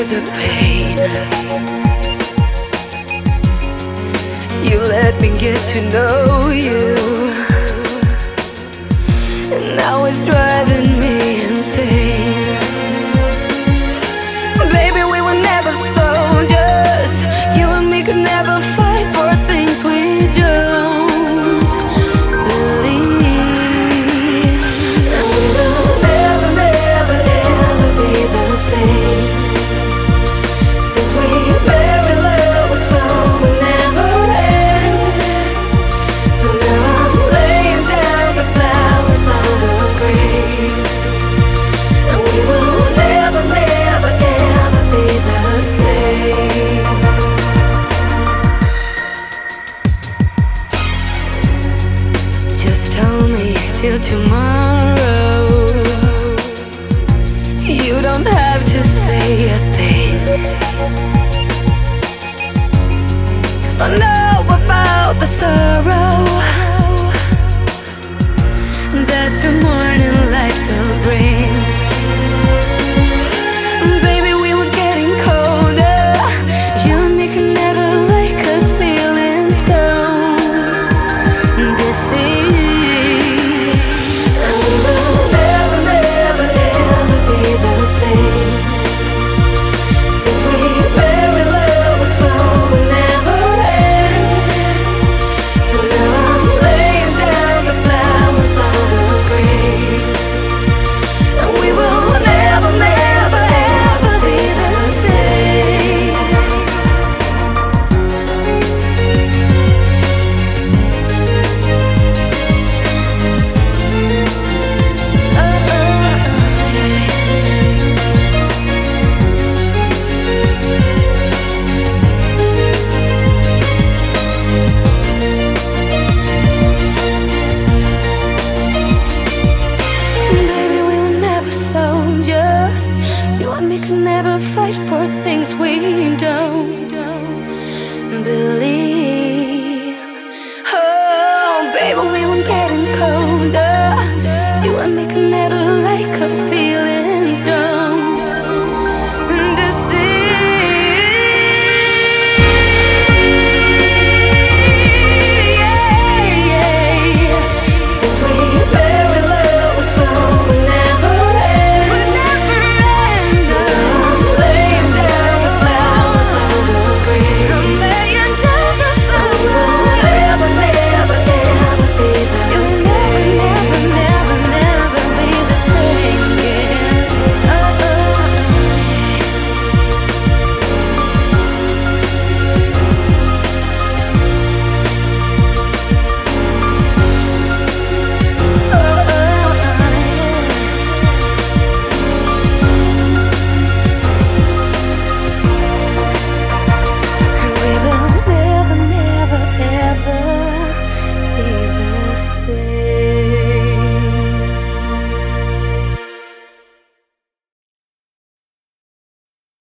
the pain. You let me get to know you, and now it's driving me insane. Baby, we were never soldiers. You and me could never fight for things we don't believe. And we will never, never, ever be the same. Since we fell in love, was wrong will never end. So now I'm laying down the flowers on the grave, and we will never, never, ever be the same. Just tell me till tomorrow. You don't have to say a thing, 'cause I know about the sorrow.